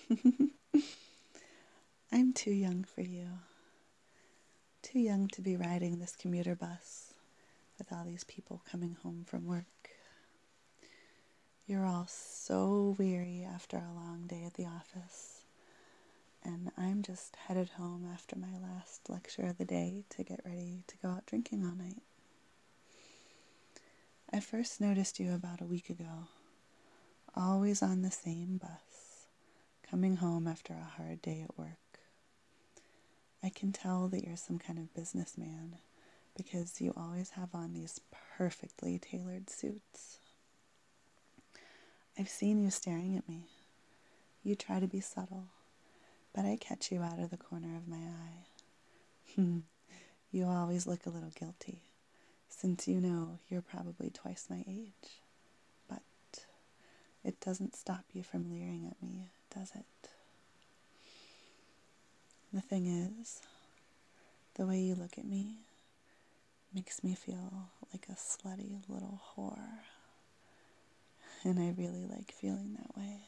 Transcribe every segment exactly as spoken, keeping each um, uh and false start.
I'm too young for you. Too young to be riding this commuter bus with all these people coming home from work. You're all so weary after a long day at the office, and I'm just headed home after my last lecture of the day to get ready to go out drinking all night. I first noticed you about a week ago, always on the same bus, coming home after a hard day at work. I can tell that you're some kind of businessman because you always have on these perfectly tailored suits. I've seen you staring at me. You try to be subtle, but I catch you out of the corner of my eye. You always look a little guilty, since you know you're probably twice my age. But it doesn't stop you from leering at me, does it? The thing is, the way you look at me makes me feel like a slutty little whore. And I really like feeling that way.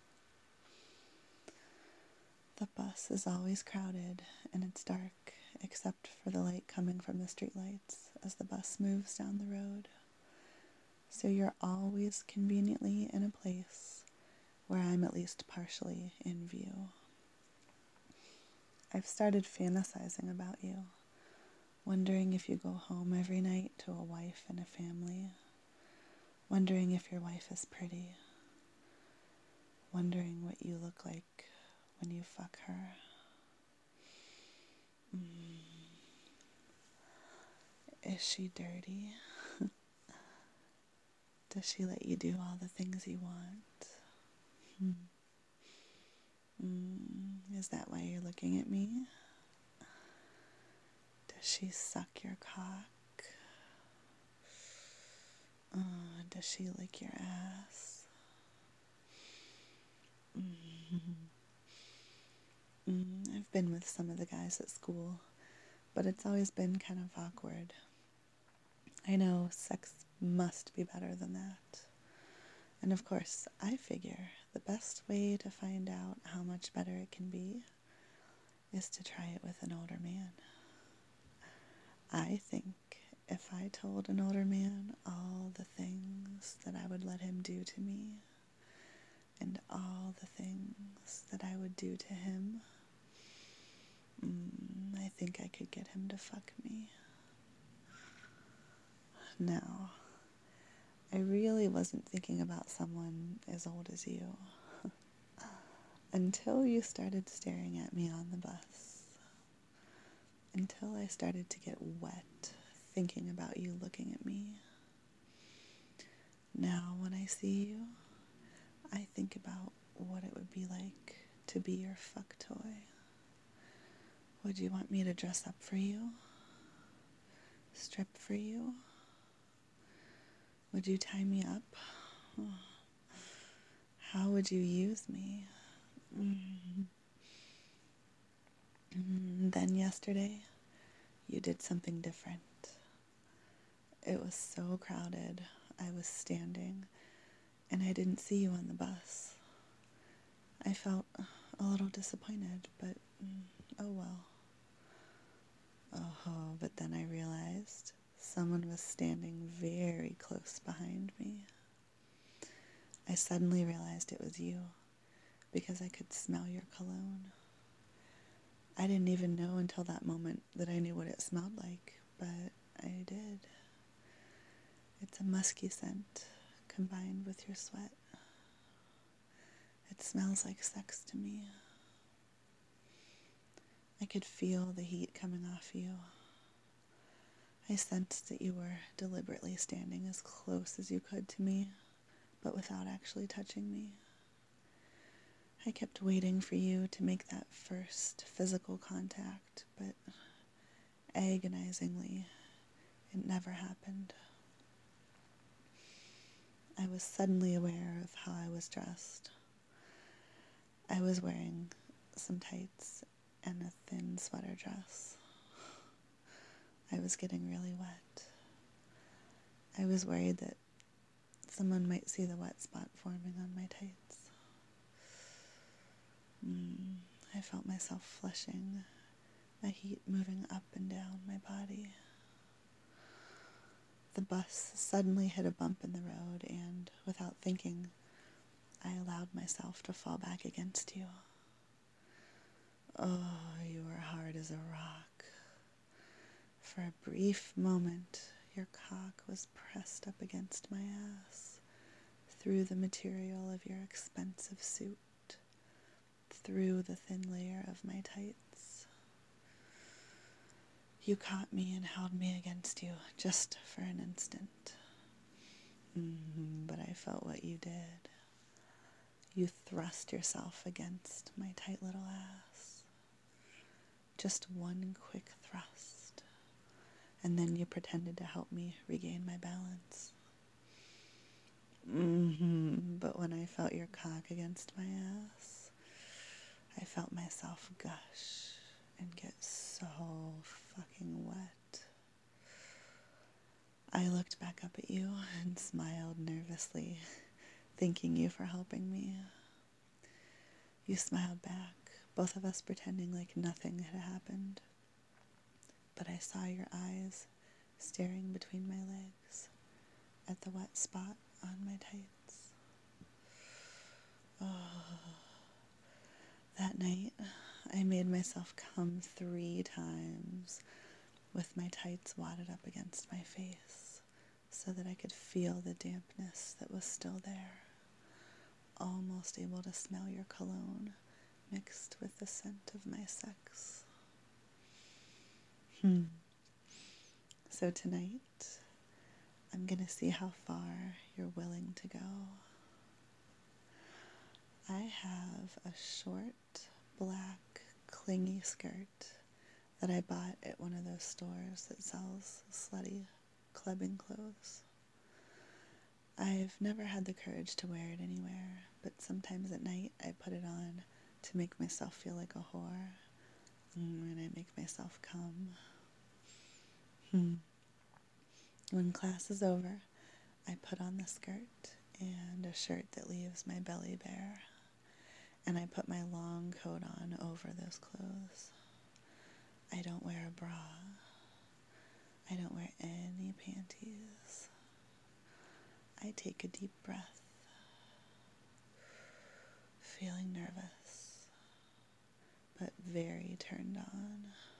The bus is always crowded and it's dark, except for the light coming from the streetlights as the bus moves down the road. So you're always conveniently in a place where I'm at least partially in view. I've started fantasizing about you, wondering if you go home every night to a wife and a family, wondering if your wife is pretty, wondering what you look like when you fuck her. Mm. Is she dirty? Does she let you do all the things you want? Hmm. Mm. Is that why you're looking at me? Does she suck your cock? Uh, does she lick your ass? Mm. Mm. I've been with some of the guys at school, but it's always been kind of awkward. I know sex must be better than that. And of course, I figure the best way to find out how much better it can be is to try it with an older man. I think if I told an older man all the things that I would let him do to me, and all the things that I would do to him, mm, I think I could get him to fuck me. Now, I really wasn't thinking about someone as old as you until you started staring at me on the bus. Until I started to get wet thinking about you looking at me. Now, when I see you, I think about what it would be like to be your fuck toy. Would you want me to dress up for you? Strip for you? Would you tie me up? How would you use me? Mm-hmm. Mm-hmm. Then yesterday, you did something different. It was so crowded. I was standing, and I didn't see you on the bus. I felt a little disappointed, but mm, oh well. Oh, but then I realized someone was standing very close behind me. I suddenly realized it was you because I could smell your cologne. I didn't even know until that moment that I knew what it smelled like, but I did. It's a musky scent combined with your sweat. It smells like sex to me. I could feel the heat coming off you. I sensed that you were deliberately standing as close as you could to me, but without actually touching me. I kept waiting for you to make that first physical contact, but agonizingly, it never happened. I was suddenly aware of how I was dressed. I was wearing some tights and a thin sweater dress. I was getting really wet. I was worried that someone might see the wet spot forming on my tights. Mm, I felt myself flushing, my heat moving up and down my body. The bus suddenly hit a bump in the road, and without thinking, I allowed myself to fall back against you. Oh, you were hard as a rock. For a brief moment, your cock was pressed up against my ass, through the material of your expensive suit, through the thin layer of my tights. You caught me and held me against you just for an instant. Mm-hmm, but I felt what you did. You thrust yourself against my tight little ass. Just one quick thrust. And then you pretended to help me regain my balance. Mm-hmm. But when I felt your cock against my ass, I felt myself gush and get so fucking wet. I looked back up at you and smiled nervously, thanking you for helping me. You smiled back, both of us pretending like nothing had happened. But I saw your eyes staring between my legs at the wet spot on my tights. Oh, that night I made myself come three times with my tights wadded up against my face so that I could feel the dampness that was still there, almost able to smell your cologne mixed with the scent of my sex. Hmm. So tonight, I'm gonna see how far you're willing to go. I have a short, black, clingy skirt that I bought at one of those stores that sells slutty clubbing clothes. I've never had the courage to wear it anywhere, but sometimes at night I put it on to make myself feel like a whore, and I make myself come. Hmm. When class is over, I put on the skirt and a shirt that leaves my belly bare, and I put my long coat on over those clothes. I don't wear a bra. I don't wear any panties. I take a deep breath, feeling nervous, but very turned on.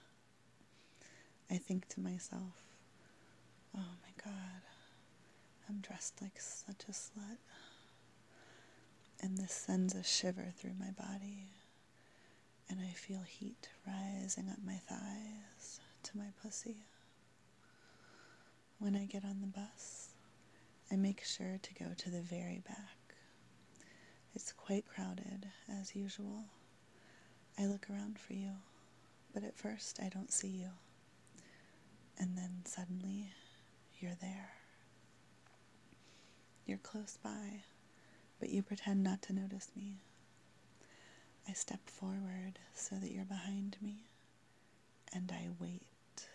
I think to myself, oh my God, I'm dressed like such a slut. And this sends a shiver through my body, and I feel heat rising up my thighs to my pussy. When I get on the bus, I make sure to go to the very back. It's quite crowded, as usual. I look around for you, but at first I don't see you. And then suddenly, you're there. You're close by, but you pretend not to notice me. I step forward so that you're behind me, and I wait.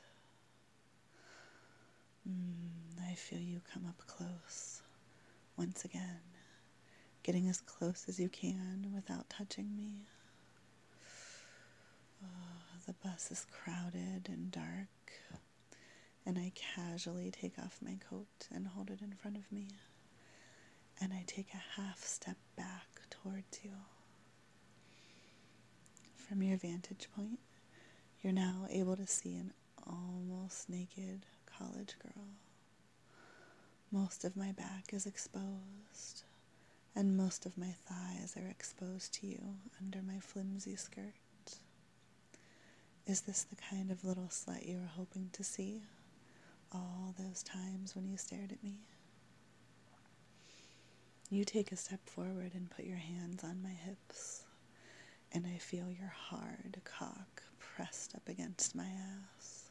Mm, I feel you come up close, once again, getting as close as you can without touching me. Oh, the bus is crowded and dark, and I casually take off my coat and hold it in front of me, and I take a half step back towards you. From your vantage point, you're now able to see an almost naked college girl. Most of my back is exposed, and most of my thighs are exposed to you under my flimsy skirt. Is this the kind of little slut you were hoping to see all those times when you stared at me? You take a step forward and put your hands on my hips, and I feel your hard cock pressed up against my ass.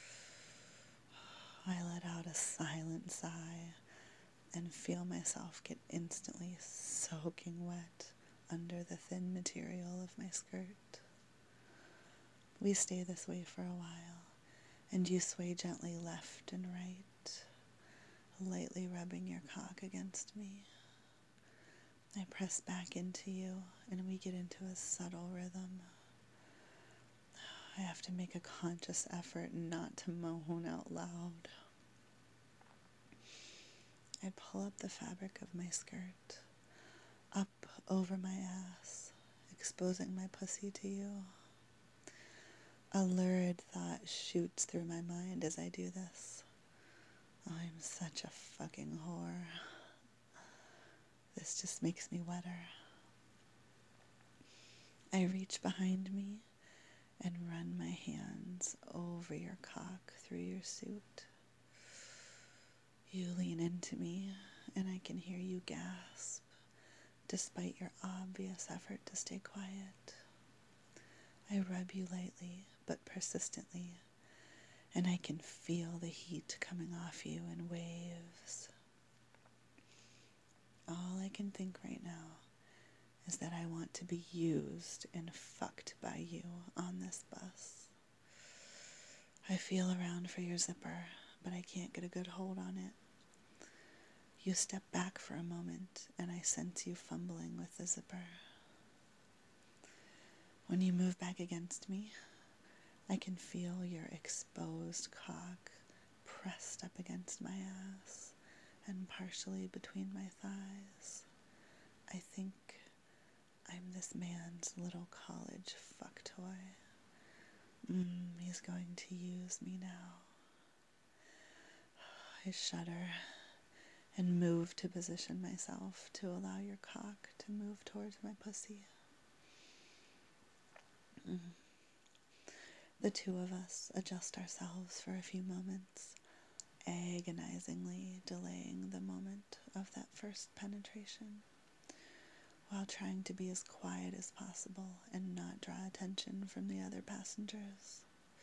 I let out a silent sigh and feel myself get instantly soaking wet under the thin material of my skirt. We stay this way for a while, and you sway gently left and right, lightly rubbing your cock against me. I press back into you, and we get into a subtle rhythm. I have to make a conscious effort not to moan out loud. I pull up the fabric of my skirt, up over my ass, exposing my pussy to you. A lurid thought shoots through my mind as I do this. Oh, I'm such a fucking whore. This just makes me wetter. I reach behind me and run my hands over your cock through your suit. You lean into me, and I can hear you gasp, despite your obvious effort to stay quiet. I rub you lightly, but persistently, and I can feel the heat coming off you in waves. All I can think right now is that I want to be used and fucked by you on this bus. I feel around for your zipper, but I can't get a good hold on it. You step back for a moment, and I sense you fumbling with the zipper. When you move back against me, I can feel your exposed cock pressed up against my ass and partially between my thighs. I think I'm this man's little college fuck toy. Mm, he's going to use me now. I shudder and move to position myself to allow your cock to move towards my pussy. Mm. The two of us adjust ourselves for a few moments, agonizingly delaying the moment of that first penetration, while trying to be as quiet as possible and not draw attention from the other passengers.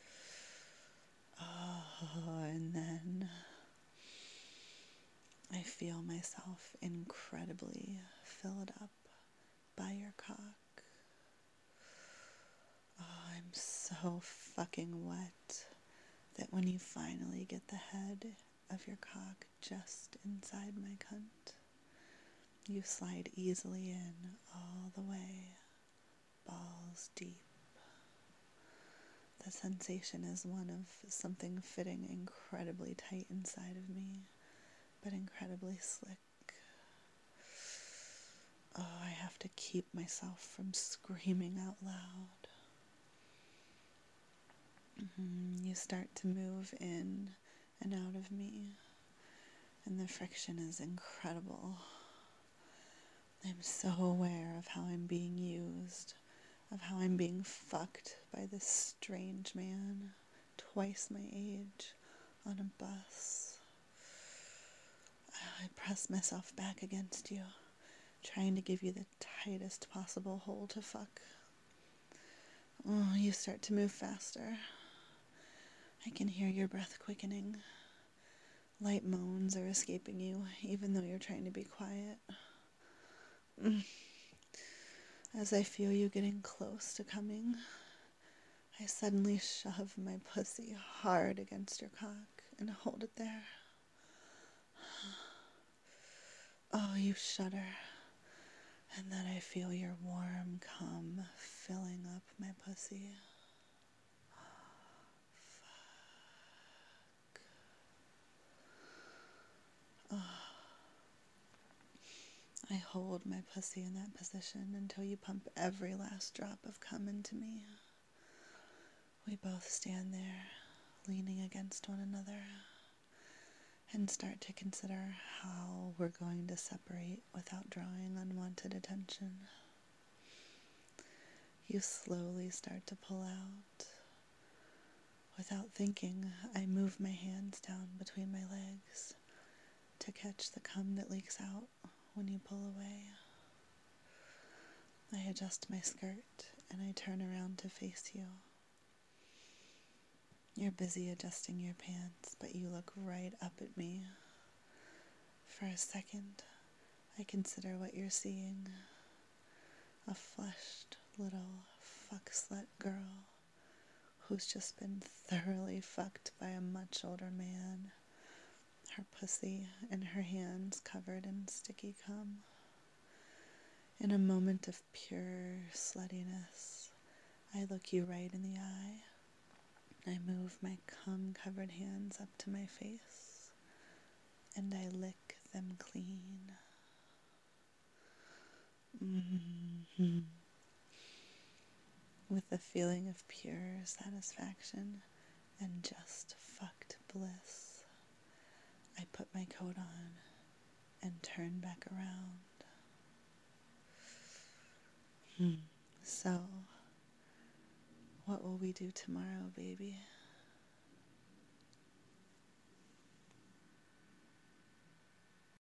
Oh, and then I feel myself incredibly filled up by your cock. Oh, I'm so fucking wet that when you finally get the head of your cock just inside my cunt, you slide easily in all the way, balls deep. The sensation is one of something fitting incredibly tight inside of me, but incredibly slick. Oh, I have to keep myself from screaming out loud. Mm-hmm. You start to move in and out of me, and the friction is incredible. I'm so aware of how I'm being used, of how I'm being fucked by this strange man, twice my age, on a bus. I press myself back against you, trying to give you the tightest possible hold to fuck. Oh, you start to move faster. I can hear your breath quickening. Light moans are escaping you, even though you're trying to be quiet. As I feel you getting close to coming, I suddenly shove my pussy hard against your cock and hold it there. Oh, you shudder, and then I feel your warm cum filling up my pussy. Fuck. Oh. I hold my pussy in that position until you pump every last drop of cum into me. We both stand there, leaning against one another, and start to consider how we're going to separate without drawing unwanted attention. You slowly start to pull out. Without thinking, I move my hands down between my legs to catch the cum that leaks out when you pull away. I adjust my skirt and I turn around to face you. You're busy adjusting your pants, but you look right up at me. For a second, I consider what you're seeing. A flushed little fuck slut girl who's just been thoroughly fucked by a much older man, her pussy and her hands covered in sticky cum. In a moment of pure sluttiness, I look you right in the eye. I move my cum-covered hands up to my face, and I lick them clean. Mm-hmm. With a feeling of pure satisfaction and just fucked bliss, I put my coat on and turn back around. Hmm. So, what will we do tomorrow, baby?